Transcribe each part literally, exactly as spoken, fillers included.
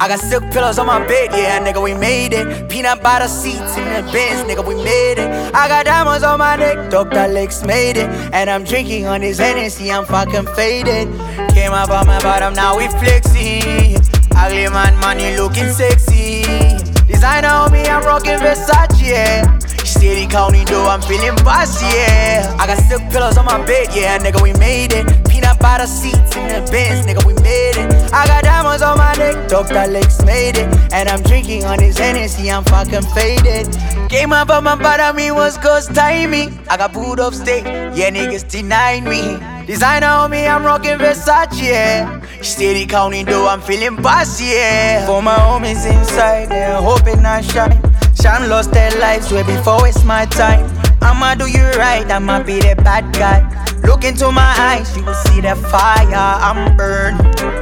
I got silk pillows on my bed, yeah, nigga, we made it. Peanut butter seats in the Benz, nigga, we made it. I got diamonds on my neck, Doctor Lex made it. And I'm drinking on this Hennessy, I'm fucking faded. Came up on my bottom, now we flexing. Ugly man, money looking sexy. Designer on me, I'm rocking Versace, yeah. Steady counting dough, I'm feeling bossy, yeah. I got silk pillows on my bed, yeah, nigga, we made it. Peanut butter seats in the Benz, nigga, we made it. I got diamonds on my neck, Doctor Lex made it. And I'm drinking on this Hennessy, I'm fucking faded. Came up on my bottom, me was ghost timing. I got booed up state, yeah, niggas denied me. Designer on me, I'm rocking Versace, yeah. Steady counting dough, I'm feeling bossy, yeah. For my homies inside, they're hoping I shine. Some lost their lives way before it's my time. I'ma do you right, I'ma be the bad guy. Look into my eyes, you will see the fire, I'm burning.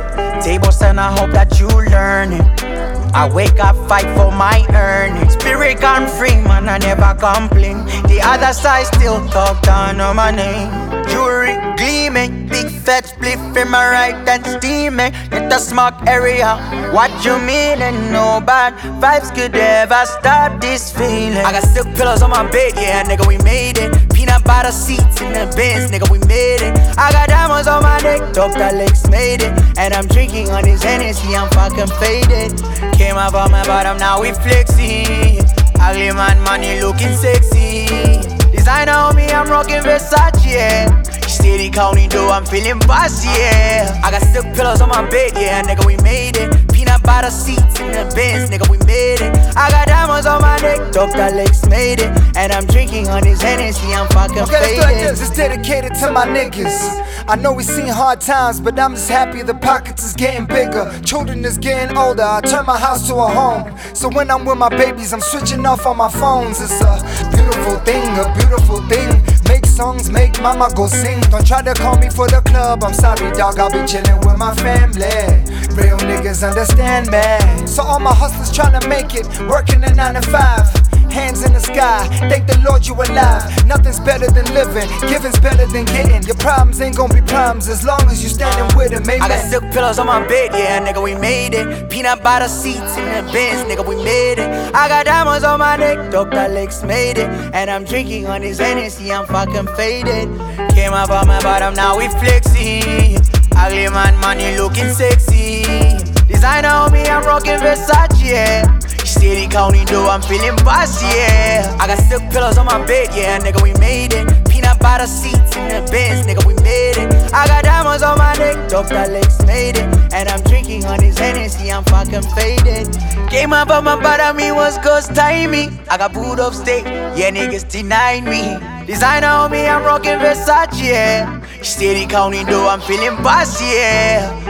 Tables and I hope that you learn it. I wake up, fight for my earnings. Spirit gone free, man, I never complain. The other side still talk down on my name. Jewelry gleaming, big fat spliff in my right and steaming. Hit the smoke area, what you mean and no bad vibes could ever stop this feeling. I got silk pillows on my bed, yeah, nigga, we made it. Peanut butter seats in the Benz, nigga, we made it. I got diamonds on my neck, Doctor Lex made it. And I'm drinking on this Hennessy, I'm fucking faded. Came up on my bottom, now we flexing. Ugly man, money looking sexy. Designer on me, I'm rocking Versace, yeah. Steady counting dough, I'm feeling bossy, yeah. I got silk pillows on my bed, yeah, nigga, we made it. Peanut butter seats in the Benz, nigga, we made it. I got diamonds on my neck, Doctor Lex made it. And I'm drinking on this Hennessy, I'm fucking okay, faded. let's do it like this. It's dedicated to my niggas. I know we seen hard times, but I'm just happy the pockets is getting bigger. Children is getting older, I turn my house to a home. So when I'm with my babies, I'm switching off on my phones. It's a beautiful thing, a beautiful thing. Make songs, make mama go sing. Don't try to call me for the club, I'm sorry dog, I'll be chillin' with my family. Real niggas understand me. So all my hustlers tryna make it, working a nine to five. Hands in the sky, thank the Lord you alive. Nothing's better than living, giving's better than getting. Your problems ain't gonna be problems as long as you standing with it, amen. I got silk pillows on my bed, yeah, nigga, we made it. Peanut butter seats in the Benz, nigga, we made it. I got diamonds on my neck, Doctor Lex made it. And I'm drinking on this Hennessy, I'm fucking faded. Came up on my bottom, now we flexing. Ugly man, money looking sexy. Designer on me, I'm rocking Versace, yeah. Steady counting dough, I'm feeling bossy, yeah. I got silk pillows on my bed, yeah, nigga, we made it. Peanut butter seats in the Benz, nigga, we made it. I got diamonds on my neck, Doctor Lex made it. And I'm drinking on this Hennessy, I'm fucking faded. Came up on my bottom, me was ghost timing. I got booed up state, yeah, niggas denied me. Designer on me, I'm rocking Versace, yeah. Steady counting dough, I'm feeling bossy, yeah.